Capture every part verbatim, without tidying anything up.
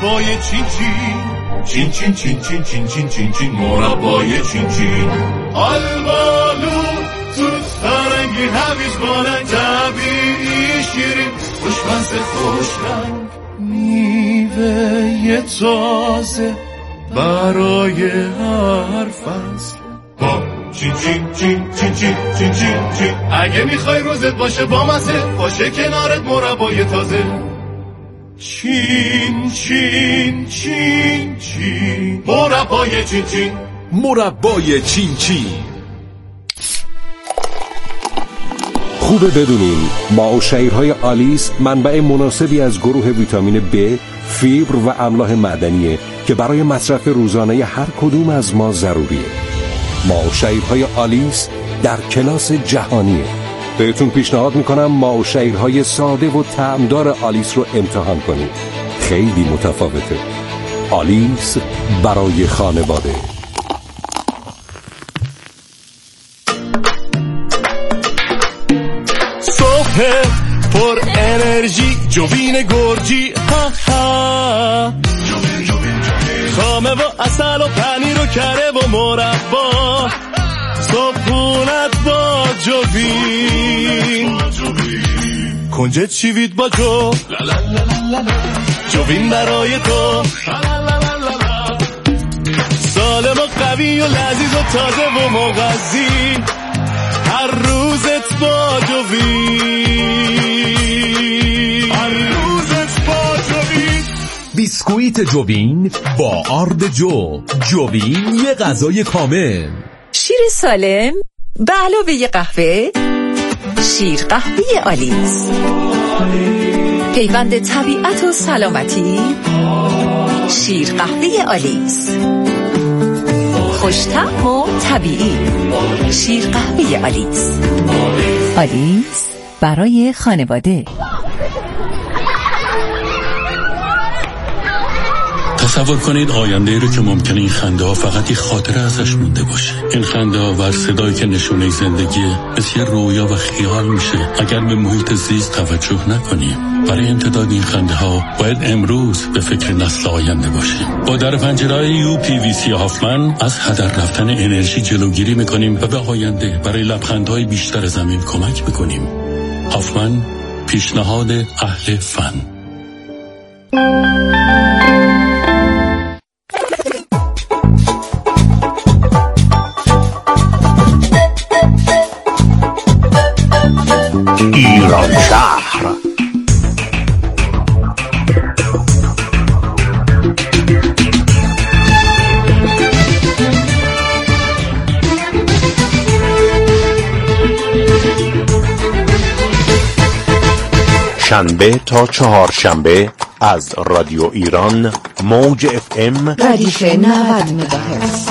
مربای چین چین چین چین چین چین چین چین چین مربای چین چین آلبالو توت فرنگی هویج بارنگ طبیعی شیرین خوشمزه خوشرنگ میوه تازه برای هر فصل با چین چین چین چین چین چین چین چین اگه میخوای روزت باشه با مزه باشه کنارت مربای تازه چین چین چین چین مربای چین چین مربای چین چین. خوبه بدونین ماهوشهیرهای آلیس منبع مناسبی از گروه ویتامین B، فیبر و املاح معدنیه که برای مصرف روزانه هر کدوم از ما ضروریه. ماهوشهیرهای آلیس در کلاس جهانیه. بهتون پیشنهاد میکنم ماهوشهیرهای ساده و طعمدار آلیس رو امتحان کنید. خیلی متفاوته. آلیس برای خانواده. صبح پر انرژی جوین گرجی ها ها خامه و اصل و پنیر و کره و مربا صبحونت با جوین کنجد شیوید با جو جوین برای تو سالم و قوی و لذیذ و تازه و مغذی هر روزت با جوین هر روزت با جوین بیسکویت جوین با آرد جو. جوین یه غذای کامل. شیر سالم به علاوه یه قهوه، شیر قهوه آلیس، پیوند طبیعت و سلامتی. شیر قهوه آلیس خوش‌طعم و طبیعی. شیر قهوه آلیس. آلیس برای خانواده. تصور کنید آینده رو که ممکنه این خنده ها فقط یک خاطره ازش مونده باشه. این خنده ها و صدایی که نشونه زندگیه مثل رویا و خیال میشه اگر به محیط زیست توجه نکنیم. برای امتداد این خنده ها باید امروز به فکر نسل آینده باشیم. با در پنجره‌های یو پی وی سی هافمن از هدر رفتن انرژی جلوگیری میکنیم و به آینده برای لبخندهای بیشتر زمین کمک میکنیم. هافمن، پیشنهاد اهل فن. ایران شهر. شنبه تا چهارشنبه از رادیو ایران موج اف ام ردیف نود مگاهرتز.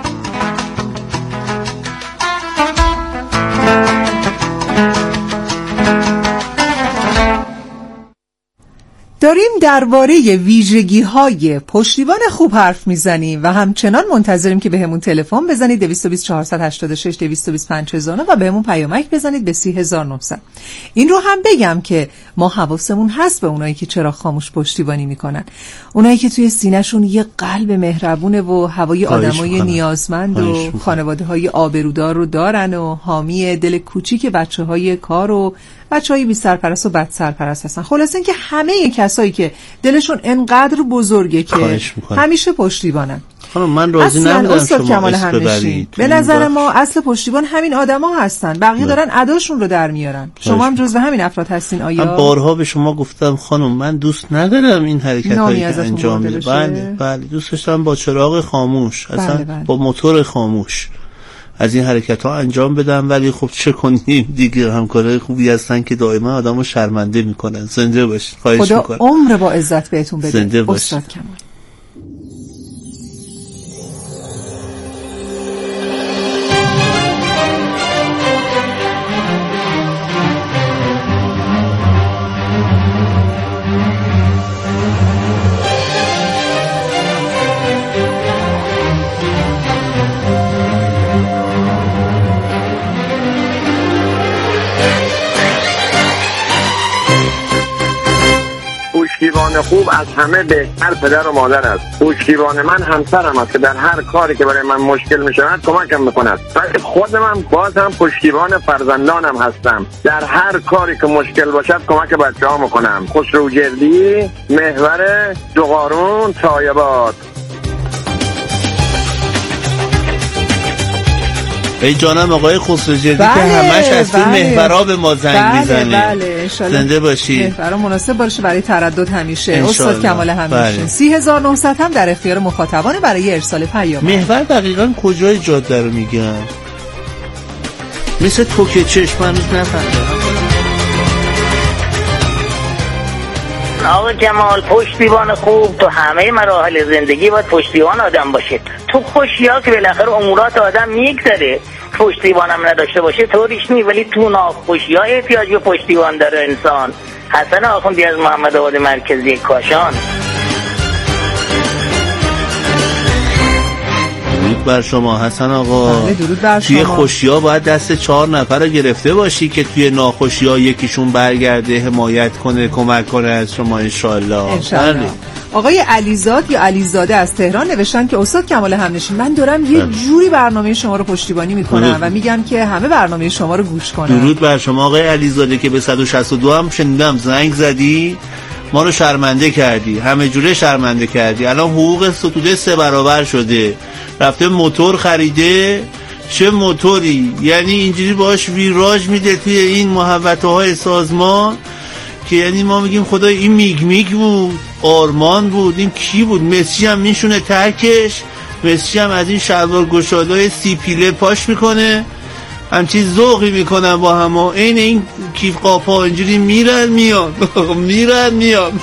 داریم درباره ویژگی‌های پشتیبان خوب حرف میزنیم و همچنان منتظریم که بهمون تلفن بزنید دویست و بیست چهارصد و هشتاد و شش دویست و بیست پنج هزار و بهمون پیامک بزنید به سی هزار و نهصد. این رو هم بگم که ما حواسمون هست به اونایی که چرا خاموش پشتیبانی میکنن، اونایی که توی سینه‌شون یه قلب مهربونه و هوای آدمای نیازمند و خانواده‌های آبرودار رو دارن و حامی دل کوچیک بچه‌های کار و بچه‌های بی سرپرست و بد سرپرست هستن. خلاصه اینکه همه کسایی که دلشون انقدر بزرگه که همیشه پشتیبانن. خانم من راضی نمیدونم شما اسم ببرید. به نظر ما اصل پشتیبان همین آدما هستن، بقیه دارن اداشون رو در میارن. شما هم جزو همین افراد هستین آیا؟ من بارها به شما گفتم خانم من دوست ندارم این حرکتایی که انجام میده. بله بله دوست داشتم با چراغ خاموش، اصلا بله بله. با موتور خاموش از این حرکت ها انجام بدم، ولی خب چه کنیم دیگه، همکارای خوبی هستن که دائما آدمو شرمنده میکنن. زنده باشید. خواهش میکنم. خدا عمر با عزت بهتون بده. زنده باشید. استاد کمال. پشتیبان خوب از همه بهتر پدر و مادر است. پشتیبان من همسرم است که در هر کاری که برای من مشکل می شود کمکم میکند. ولی خود من باز هم پشتیبان فرزندانم هستم. در هر کاری که مشکل باشد کمک بچه ها میکنم. خسروجردی، محور دوغارون، تایبات. ای جانم آقای خسروجردی بله، که همش از این بله. محورا به ما زنگ بله، میزنه. بله زنده باشی. محورا مناسب باشه برای تردد همیشه. استاد کمال همیشه. بله. سی هزار و نهصد هم در اختیار مخاطبان برای ارسال پیام. محور دقیقاً کجای جاده رو میگن؟ مثل توکه چشم من نفهمیدم. آقا جمال، پشتیبان خوب تو همه مراحل زندگی باید پشتیبان آدم باشه. تو خوشیا که بالاخره امورات آدم میگذره، پشتیبانم نداشته باشه طوریش نی، ولی تو ناخوشیا احتیاج به پشتیبان داره انسان. حسن آخوندی از محمد آباد مرکزی کاشان. درود بر شما حسن آقا. بله درود بر شما. توی خوشیا باید دست چهار نفر رو گرفته باشی که توی ناخوشیا یکیشون برگرده حمایت کنه، کمک کنه از شما انشالله. بله. آقای علیزاد یا علیزاده از تهران نوشتن که استاد کمال همنشین، من دارم یه جوری برنامه شما رو پشتیبانی میکنم و میگم که همه برنامه شما رو گوش کنن. درود بر شما آقای علیزاده که به صد و شصت و دو هم شنیدم زنگ زدی، ما رو شرمنده کردی، همه جوره شرمنده کردی. الان حقوق ستوده سه برابر شده، رفته موتور خریده. چه موتوری؟ یعنی اینجوری باش ویراژ میده توی این محوطه های سازمان که یعنی ما میگیم خدای این میگ میگ بود، آرمان بود، این کی بود؟ مسی هم میشونه ترکش، مسی هم از این شلوار گشادای سی پیله پاش میکنه، همچین ذوقی میکنن با هم و این این کیف قاپا اینجوری میرن میان میرن میان.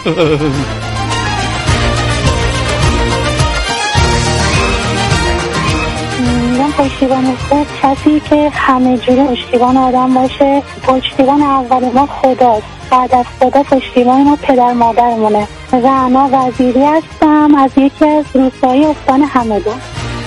پشتیبان خوب کسی که همه جوره پشتیبان آدم باشه. پشتیبان اول ما خداست، بعد از خدا پشتیبان ما پدر مادرمونه. رعنا وزیری هستم از یکی از روستایی استان همدان.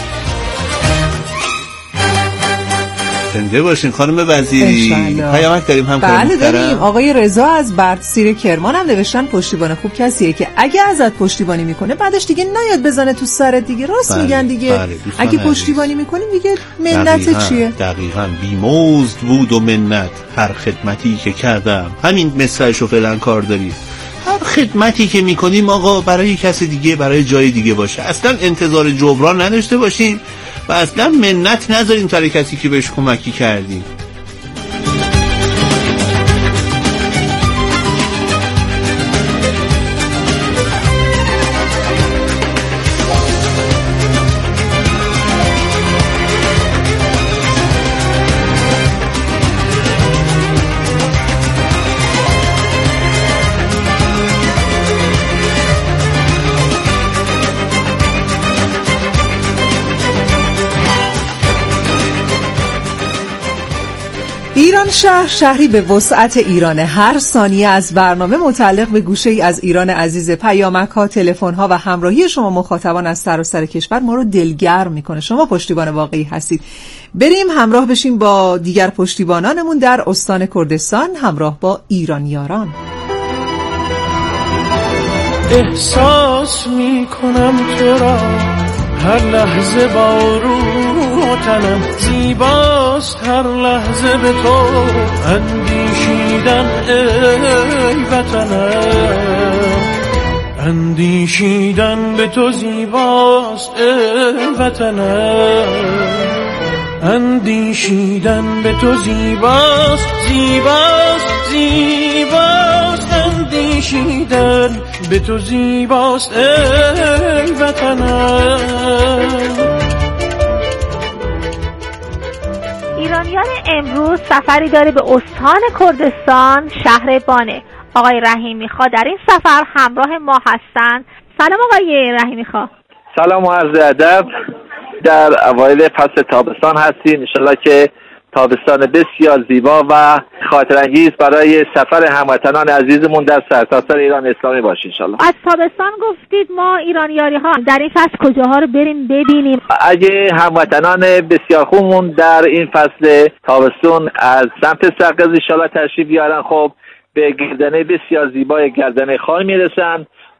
زنده باشین خانم وزیری. پیامک داریم هم بله داریم. آقای رضا از بردسیر کرمان هم نوشتن پشتیبان خوب کسیه که اگه ازت پشتیبانی میکنه بعدش دیگه نیاد بزنه تو سرت دیگه. راست بله، میگن دیگه. بله، اگه پشتیبانی میکنی دیگه منت چیه؟ دقیقاً بیمزد بود و منت هر خدمتی که کردم. همین مثالشو فعلا کار داری. هر خدمتی که میکنیم آقا برای کسی دیگه، برای جای دیگه باشه. اصلا انتظار جبران نداشته باشیم و اصلا منت نذاریم برای کسی که بهش کمکی کردیم. ایران شهر شهری به وسعت ایران. هر ثانیه از برنامه متعلق به گوشه‌ای از ایران عزیز. پیامک‌ها، تلفن‌ها و همراهی شما مخاطبان از سراسر کشور ما رو دلگرم میکنه. شما پشتیبان واقعی هستید. بریم همراه بشیم با دیگر پشتیبانانمون در استان کردستان همراه با ایرانیاران. احساس میکنم تو را هر لحظه با روح تنم، زیباست هر لحظه به تو اندیشیدن ای وطنم، اندیشیدن به تو زیباست ای وطنم، اندیشیدن به تو زیباست زیباست زیباست، اندیشیدن به تو زیباست ای وطنم. ایرانیان امروز سفری داره به استان کردستان شهر بانه. آقای رحیمی خا در این سفر همراه ما هستند. سلام آقای رحیمی خا. سلام و عرض ادب. در اوایل فصل تابستان هستیم، انشالله که تابستان بسیار زیبا و خاطرانگیز برای سفر هموطنان عزیزمون در سرتاسر ایران اسلامی باشه انشالله. از تابستان گفتید، ما ایرانیاری ها در این فصل کجاها رو بریم ببینیم؟ اگه هموطنان بسیار خوبمون در این فصل تابستون از سمت سقز انشالله تشریف بیارن، خب به گردنه بسیار زیبای گردنه خان میرسن.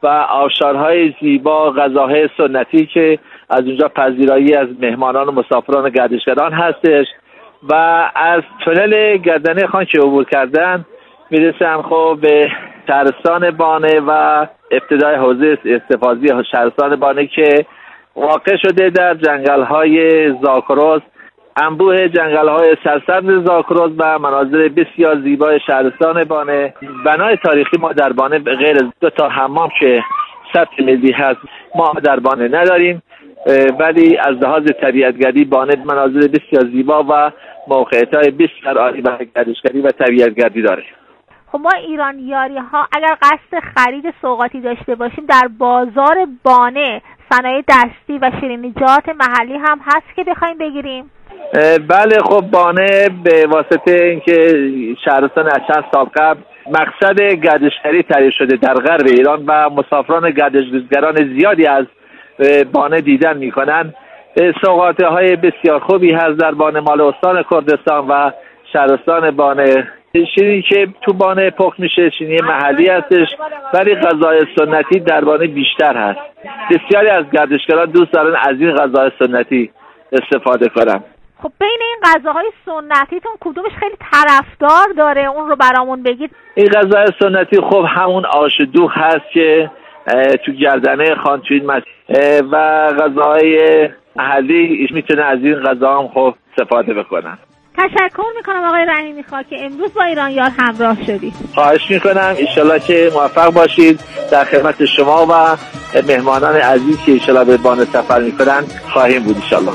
و آبشارهای زیبا، غذاهای سنتی که از اونجا پذیرایی از مهمانان و مسافران و گردشگران هستش و از تونل گردنه خان که عبور کردن میرسن خب به شهرستان بانه و ابتدای حوزه استفاضی شهرستان بانه که واقع شده در جنگل‌های زاگرس. انبوه جنگل‌های سرسبز زاگرس و مناظر بسیار زیبای شهرستان بانه. بنای تاریخی ما در بانه غیر از دو تا حمام که ثبت ملی هست ما در بانه نداریم، ولی از لحاظ طبیعتگردی بانه مناظر بسیار زیبا و موقعیت‌های بسیار عالی برای گردشگری و طبیعتگردی داره. خب ما ایرانیاری ها اگر قصد خرید سوغاتی داشته باشیم در بازار بانه صنایع دستی و شیرینیجات محلی هم هست که بخوایم بگیریم؟ بله، خب بانه به واسطه اینکه شهرستان از چند سال قبل مقصد گردشگری تعریف شده در غرب ایران و مسافران گردشگران زیادی از بانه دیدن میکنن، سوغاتی های بسیار خوبی هست در بانه مال استان کردستان و شهرستان بانه. شیرینی که تو بانه پخت میشه شیرینی محلی هستش، ولی غذای سنتی در بانه بیشتر هست. بسیاری از گردشگران دوست دارن از این غذای سنتی استفاده کنن. خب بین این غذاهای سنتیتون کدومش خیلی طرفدار داره؟ اون رو برامون بگید. این غذای سنتی خب همون آش دوغ هست که تو گردنه خان تو این مسجد و غذاهای محلی میتونه از این غذا هم خب استفاده بکنن. تشکر میکنم آقای رحیمی خان که امروز با ایرانیار همراه شدید. خواهش میکنم، انشالله که موفق باشید. در خدمت شما و مهمانان عزیز که انشالله به بانه سفر میکنن خواهیم بود انشالله.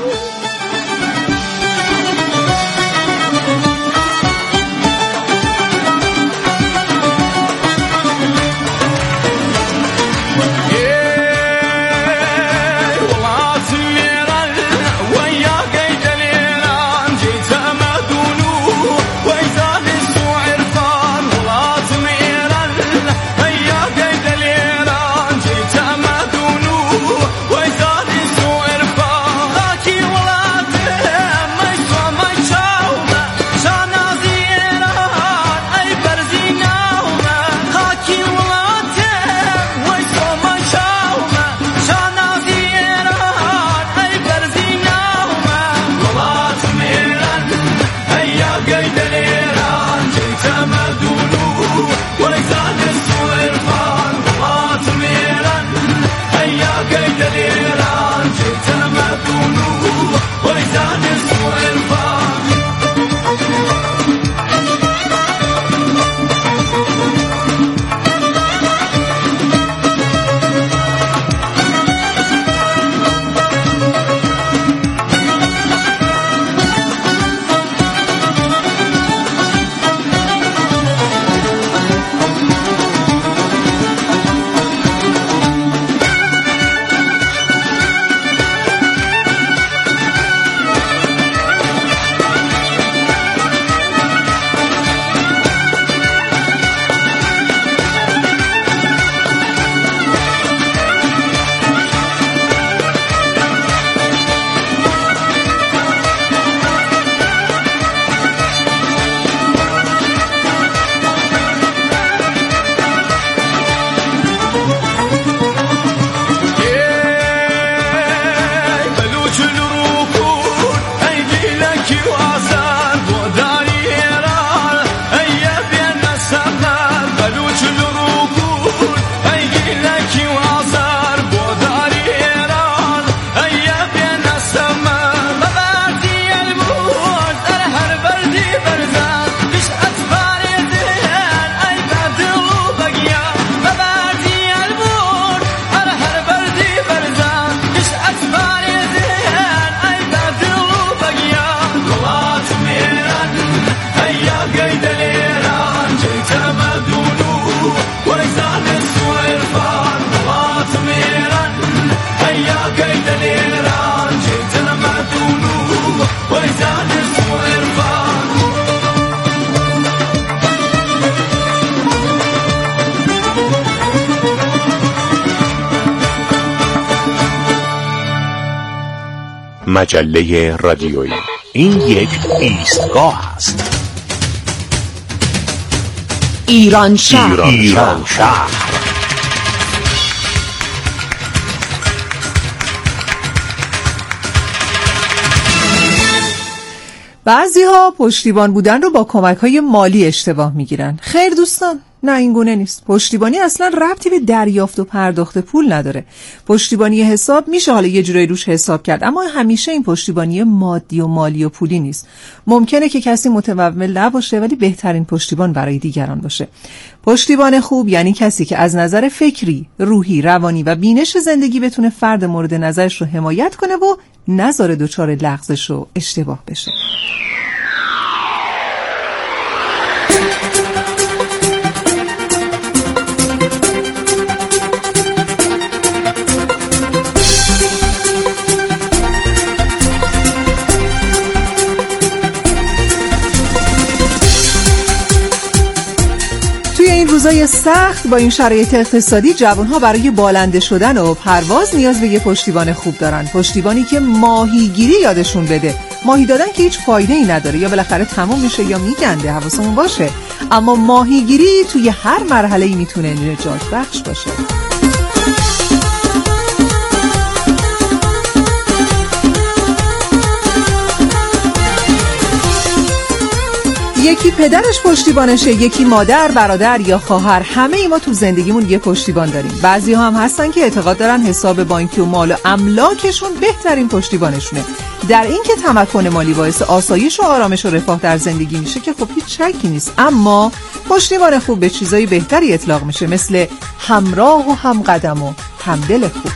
مجله رادیویی. این یک ایستگاه است. ایران شهر. ایران شهر. بعضی‌ها پشتیبان بودن رو با کمک‌های مالی اشتباه می‌گیرن. خیر دوستان، نه این گونه نیست. پشتیبانی اصلا ربطی به دریافت و پرداخت پول نداره. پشتیبانی حساب میشه حالا یه جورایی روش حساب کرد، اما همیشه این پشتیبانی مادی و مالی و پولی نیست. ممکنه که کسی متمول نباشه ولی بهترین پشتیبان برای دیگران باشه. پشتیبان خوب یعنی کسی که از نظر فکری، روحی، روانی و بینش زندگی بتونه فرد مورد نظرش رو حمایت کنه و نذاره دچار لغزش و اشتباه بشه. روزای سخت با این شرایط اقتصادی جوانها برای بالنده شدن و پرواز نیاز به یه پشتیبان خوب دارن. پشتیبانی که ماهیگیری یادشون بده. ماهی دادن که هیچ فایده ای نداره، یا بالاخره تموم میشه یا میگنده، حواسمون باشه. اما ماهیگیری توی هر مرحله‌ای میتونه نجات بخش باشه. یکی پدرش پشتیبانشه، یکی مادر، برادر یا خواهر. همه ای ما تو زندگیمون یه پشتیبان داریم. بعضی ها هم هستن که اعتقاد دارن حساب بانکی و مال و املاکشون بهترین پشتیبانشونه. در این که تمکن مالی باعث آسایش و آرامش و رفاه در زندگی میشه که خب هیچ شکی نیست، اما پشتیبان خوب به چیزای بهتری اطلاق میشه، مثل همراه و همقدم و همدل خوب.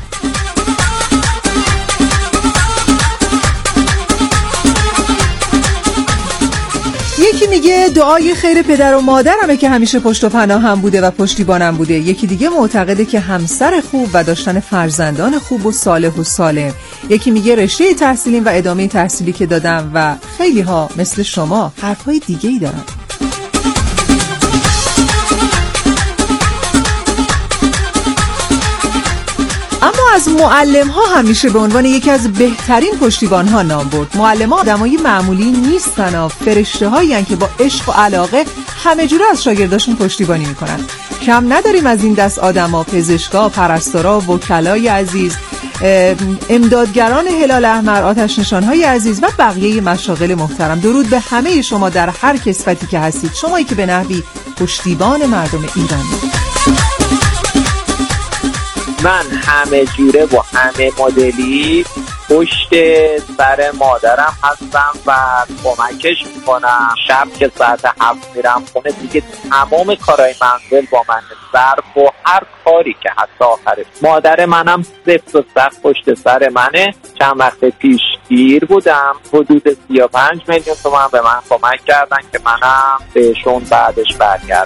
یکی میگه دعای خیر پدر و مادرمه که همیشه پشت و پناه هم بوده و پشتیبانم بوده. یکی دیگه معتقده که همسر خوب و داشتن فرزندان خوب و صالح و سالم. یکی میگه رشته تحصیلیم و ادامه تحصیلی که دادم، و خیلی ها مثل شما حرفای دیگه ای دارن. اما از معلم ها همیشه به عنوان یکی از بهترین پشتیبان ها نام برد. معلم ها آدمای معمولی نیستن و فرشته هایی هن که با عشق و علاقه همه جوره از شاگرداشون پشتیبانی میکنن. کم نداریم از این دست آدم ها، پزشکا، پرستارا، وکلای عزیز، امدادگران هلال احمر، آتش نشان های عزیز و بقیه مشاغل محترم. درود به همه شما در هر کسبتی که هستید، شمایی که به نحوی پشتیبان مردم ایرانی. من همه جوره و همه مدلی پشت سر مادرم هستم و کمکش میکنم. شب که ساعت هفت میرم خونه دیگه تمام کارهای منزل با من، ظرف و هر کاری که حتی آخرش. مادر منم سفت و سخت پشت سر منه. چند وقت پیش گیر بودم، حدود سی و پنج میلیون تومان به من کمک کردن که منم بهشون بعدش برگردم.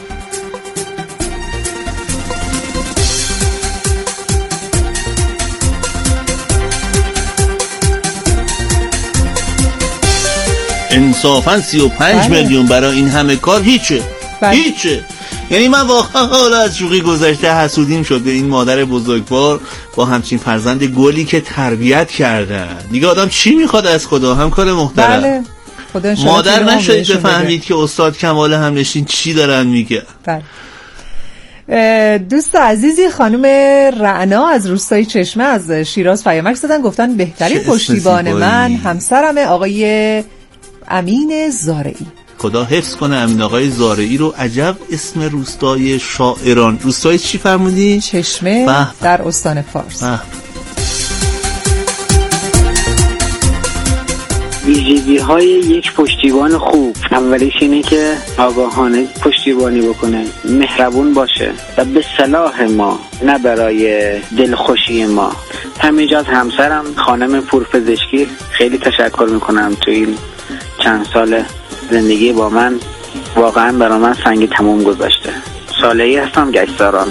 انصافاً سی و پنج میلیون برای این همه کار هیچه. بله. هیچه. یعنی من واقعا حالا از شوخی گذشته حسودیم شد به این مادر بزرگوار با همچین فرزند گلی که تربیت کردن. دیگه آدم چی میخواد از خدا؟ همکار محترم. بله. خدا مادر نشدید بفهمید که استاد کمال همنشین چی دارن میگه. بله. دوست عزیزی خانم رعنا از روستای چشمه از شیراز پیامک زدن، گفتن بهترین پشتیبان من همسرمه، آقای امین زارعی. خدا حفظ کنه امین آقای زارعی رو. عجب اسم روستای شاعران. روستای چی فرمودی؟ چشمه بح. در استان فارس. ویژگی های یک پشتیبان خوب، اولیش اینه که آگاهانه پشتیبانی بکنه، مهربون باشه و به صلاح ما نه برای دلخوشی ما. همینجا از همسرم خانم پورپزشکی خیلی تشکر میکنم. تو این چند سال زندگی با من واقعا برای من سنگ تموم گذاشته. صالحی هستم، گشتاران.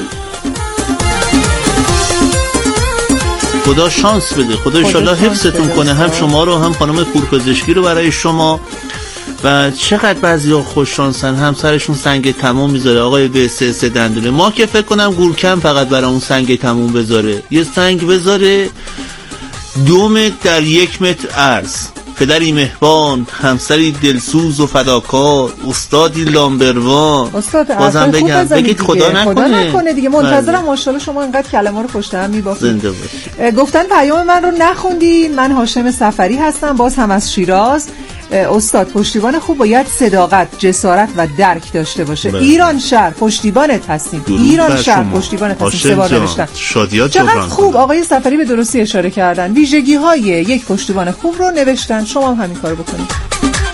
خدا شانس بده، خدا انشالله حفظتون کنه، هم شما رو هم خانم پورپزشکی رو برای شما. و چقدر بعضیا خوش شانسن همسرشون سنگ تموم میذاره. آقای به سه سه دندونه ما که فکر کنم گورکم فقط برای اون سنگ تموم بذاره، یه سنگ بذاره دو متر در یک متر عرض. پدری مهربان، همسری دلسوز و فداکار، استادی لامبروان. استاد بازم بگم بگید خدا نکنه. خدا نکنه دیگه. منتظرم ماشاءالله شما اینقدر کلمه رو پشت هم میبافید. زنده باشید. گفتن پیام من رو نخوندین. من هاشم سفری هستم، باز هم از شیراز. استاد پشتیبان خوب باید صداقت، جسارت و درک داشته باشه. بله. ایران شهر پشتیبانت هستیم. ایران شهر پشتیبانت هستیم. سه بار نوشتن. چقدر خوب آقای سفری به درستی اشاره کردن. ویژگی های یک پشتیبان خوب رو نوشتن. شما هم همین کارو بکنید.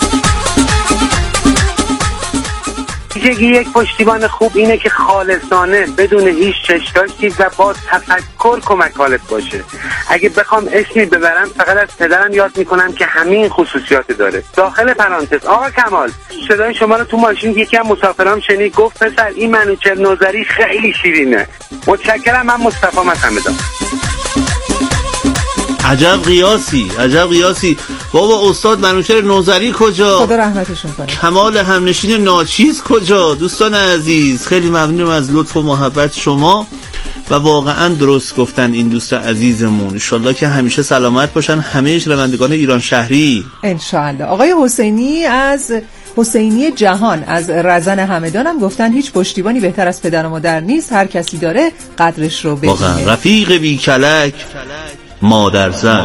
ویژگی یک پشتیبان خوب اینه که خالصانه بدون هیچ چشم‌داشتی و با تفکر کمک حالت باشه. اگه بخوام اسمی ببرم فقط از پدرم یاد میکنم که همین خصوصیات داره. داخل پرانتز آقا کمال، صدای شما رو تو ماشین یکی از مسافرام شنید، گفت پسر این منوچهر نوذری خیلی شیرینه. متشکرم. من مصطفی مصمدم. عجب قیاسی، عجب قیاسی. بابا استاد منوچهر نوذری کجا؟ خدا رحمتشون کنه. کمال همنشین ناچیز کجا؟ دوستان عزیز خیلی ممنونم از لطف و محبت شما و واقعا درست گفتن این دوست عزیزمون. انشالله که همیشه سلامت باشن همه شنوندگان ایران شهری. انشالله. آقای حسینی از حسینی جهان از رزن همدان هم گفتن هیچ پشتیبانی بهتر از پدر و مادر نیست، هر کسی داره قدرش رو بدونه. واقعا رفیق بی کلک مادر زن.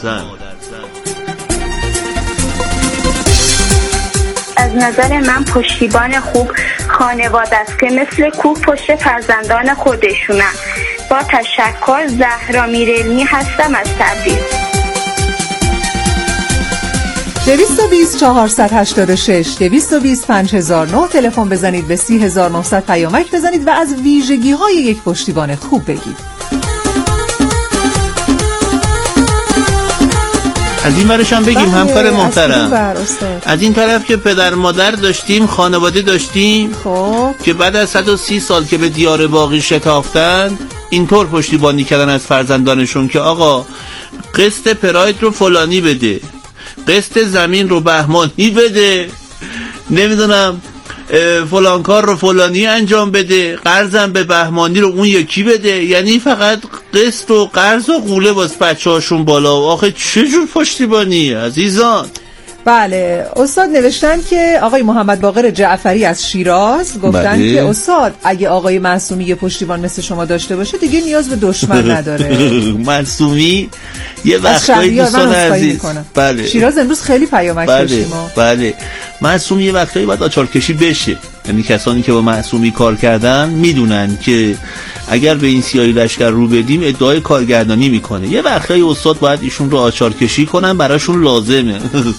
از نظر من پشتیبان خوب خانواده است که مثل کوه پشت فرزندان خودشونن. با تشکر، زهرا میرعلمی هستم از تبریز. دویست و بیست چهارصد و هشتاد و شش دویست و بیست پنج هزار و نه تلفن بزنید، به سی هزار و نهصد پیامک بزنید و از ویژگی های یک پشتیبان خوب بگید. از این ورش هم بگیم همکار محترم، از این طرف که پدر مادر داشتیم، خانواده داشتیم خب. که بعد از صد و سی سال که به دیار باقی شتافتن اینطور پشتیبانی کردن از فرزندانشون که آقا قسط پراید رو فلانی بده، قسط زمین رو بهمانی بده، نمیدونم فلان کار رو فلانی انجام بده، قرضم به بهمانی رو اون یکی بده. یعنی فقط قسط و قرض و قوله باز بچه هاشون بالا. آخه چه جور پشتیبانی عزیزان. بله استاد نوشتن که آقای محمد باقر جعفری از شیراز گفتن بله. که استاد اگه آقای معصومی یه پشتیبان مثل شما داشته باشه دیگه نیاز به دشمن نداره. معصومی یه وقتایی دوستان عزیز بله. شیراز امروز خیلی پیامک بله. داشتیم. بله معصومی یه وقتایی باید آچار کشی بشه. یعنی کسانی که با معصومی کار کردن میدونن که اگر به این سیاهی لشکر رو بدیم ادعای کارگردانی میکنه. یه وقتایی استاد باید ایشون رو آچار کشی کنن، براشون لازمه.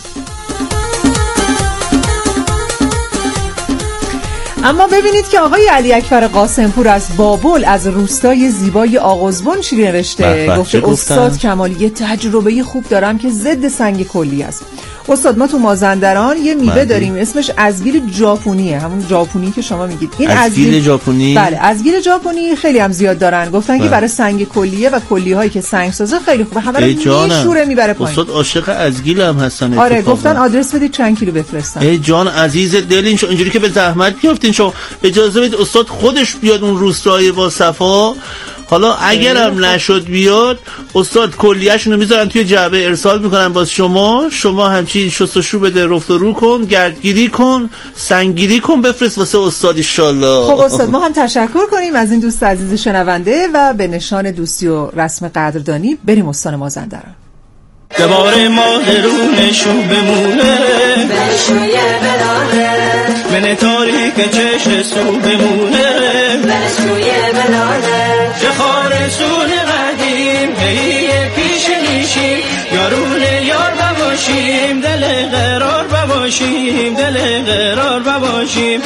اما ببینید که آقای علی اکبر قاسمپور از بابل از روستای زیبای آغوزبن چی نوشته. گفته استاد کمالی یه تجربه خوب دارم که ضد سنگ کلی است. استاد ما تو مازندران یه میوه بله. داریم اسمش ازگیر ژاپنیه، همون ژاپنی که شما میگید. این ازگیر ژاپنی بله ازگیر ژاپنی خیلی هم زیاد دارن. گفتن که برای سنگ کلیه و کلیه هایی که سنگ سازه خیلی خوبه، همه رو میشوره میبره پایین. استاد عاشق ازگیل هم هستن. آره گفتن آدرس بدید چند کیلو بفرستن. ای جان عزیز دل این اینجوری که به زحمت بیافتین شما اجازه بدید استاد خودش بیاد اون روستای با صفا. حالا اگرم نشد بیاد استاد کلیه‌شون رو میذارن توی جعبه ارسال میکنن باز شما شما همچین شستشو بده، رفت و رو کن، گردگیری کن، سنگگیری کن، بفرست واسه استاد ان شاءالله. خب استاد ما هم تشکر کنیم از این دوست عزیز شنونده و به نشان دوستی و رسم قدردانی بریم استان مازندران. دوباره ماه رو نشو بمونه بشوی بلاره من تاریک چشم سو بمونه بشوی بلاره چه خارسون قدیم هی پیش نیشیم یارون یار بباشیم دل قرار بباشیم دل قرار بباشیم.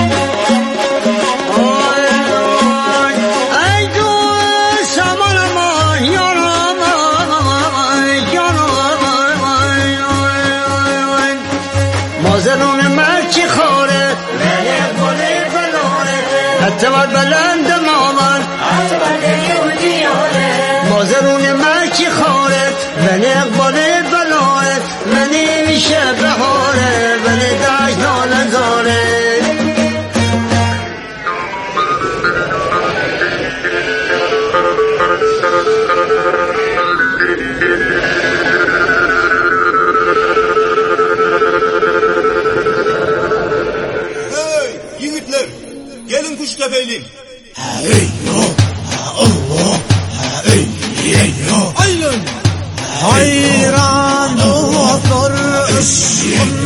حتما بلند مامان مازرون مکی خارت ولی اقبال بلایت منی میشه بهاره ولی داشت نالنزاره. Gelin kuş tepeylim. Hey yo, Allah, hey yo, aynen. Hayran olurlar,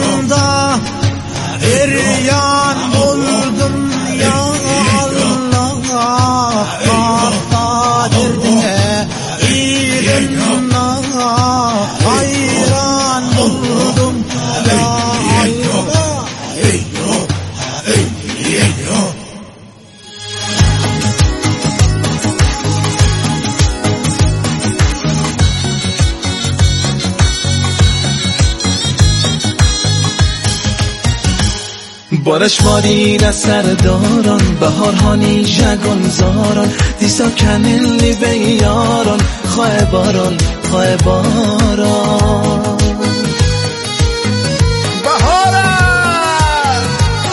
ایران بودم بارش مارین سرداران بهارهانی جگان زاران دیسا کنلی به یاران خواه باران خواه باران بهاران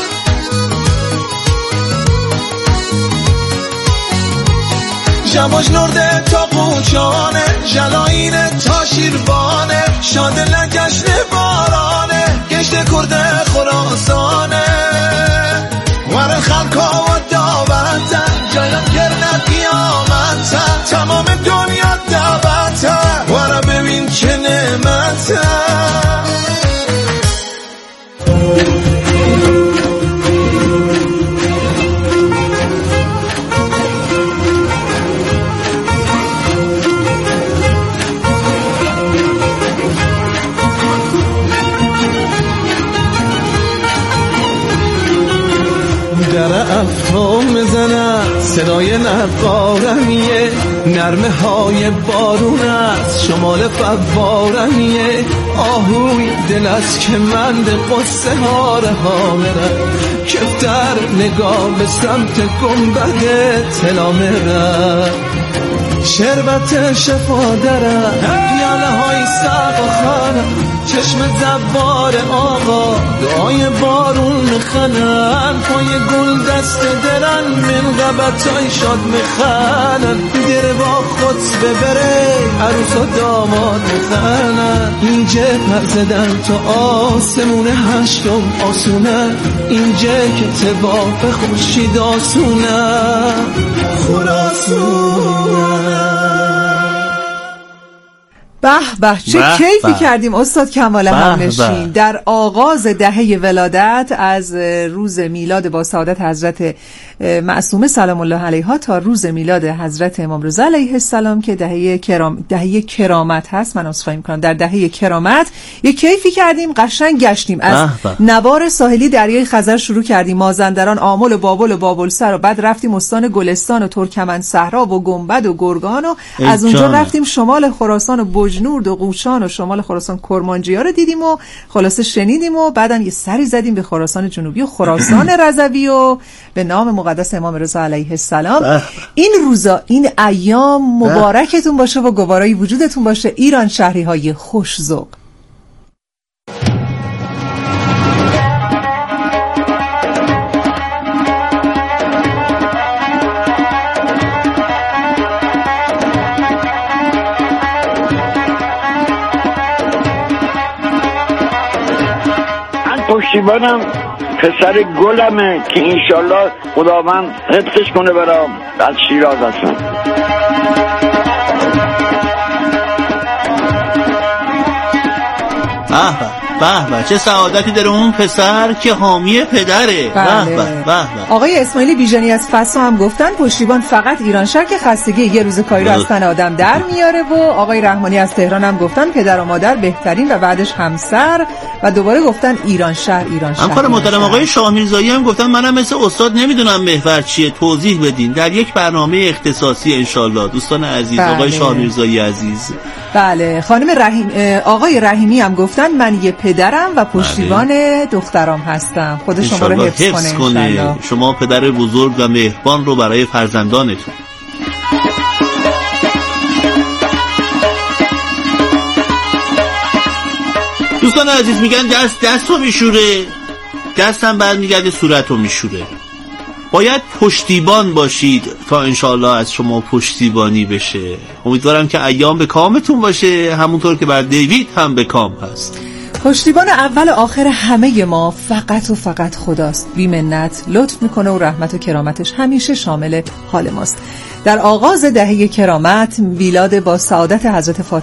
جماش نرده تا قوچانه جلاین تا شیروانه شاد لگشت بارانه گشت کرده خراسانه ور خلقا و دعوتن جایم گرنه قیامتن تمام دنیا دعوتن ور ببین چه نعمتن در افهام میزند صدای نقارمیه نرمه های بارون است شمال فوارمیه آهوی دل است که من به قصه ها رها برم کفتر نگاه به سمت گنبد طلا میرم شربت شفا درم پیاله های سقا خانم چشم زبار آقا دعای بارون میخنن پای گل دست درن من غبتای شاد میخنن در با خود ببره عروس و داماد میخنن اینجا پر زدن تو آسمون هشتم آسونه اینجا که تباف خوشید آسونه خراسونه. به به چه کیفی کردیم استاد کمال همنشین در آغاز دهه ولادت از روز میلاد با سعادت حضرت معصومه سلام الله علیها تا روز میلاد حضرت امام رضا علیه السلام که دهه کرام دهه کرامت هست. من عذرخواهی می‌کنم در دهه کرامت یه کیفی کردیم قشنگ گشتیم از نوار ساحلی دریای خزر شروع کردیم مازندران آمل و بابل و بابلسر و بعد رفتیم استان گلستان و ترکمن صحرا و گنبد و گرگان و از اونجا رفتیم شمال خراسان و بجنورد و قوشان و شمال خراسان کرمانجی‌ها رو دیدیم و خلاصه شنیدیم و بعدم یه سری زدیم به خراسان جنوبی و خراسان رضوی و به نام مقدس امام رضا علیه السلام. این روزا این ایام مبارکتون باشه و گوارای وجودتون باشه ایران شهری های خوش‌ذوق. پشتیبانم پسر گلمه که انشالله خداوند حفظش کنه برام از شیراز هستم. به به چه سعادتی داره اون پسر که حامی پدره. بله. به به به. آقای اسماعیلی بیژنی از فسا هم گفتن پشتیبان فقط ایران شهر که خستگی یه روز کاری رو از تن آدم در میاره و آقای رحمانی از تهران هم گفتن پدر و مادر بهترین و بعدش همسر و دوباره گفتن ایران شهر ایران شهر. همکار محترم آقای شاه میرزایی هم گفتن منم مثل استاد نمیدونم محور چیه توضیح بدین در یک برنامه اختصاصی ان شاء الله. دوستان عزیز بله. آقای شاه میرزایی عزیز بله خانم رحیم آقای رحیمی هم گفتن من یه پدرم و پشتیبان بله. دخترام هستم. خود شما رو حفظ, حفظ کنه, کنه. شما پدر بزرگ و مهربان رو برای فرزندانتون. دوستان عزیز میگن دست دست رو میشوره دست هم بعد میگرده صورت رو میشوره. باید پشتیبان باشید تا انشاءالله از شما پشتیبانی بشه. امیدوارم که ایام به کامتون باشه همونطور که بر دیوید هم به کام هست. پشتیبان اول آخر همه ما فقط و فقط خداست. بی منت لطف میکنه و رحمت و کرامتش همیشه شامل حال ماست. در آغاز دهه کرامت میلاد با سعادت حضرت فاطمه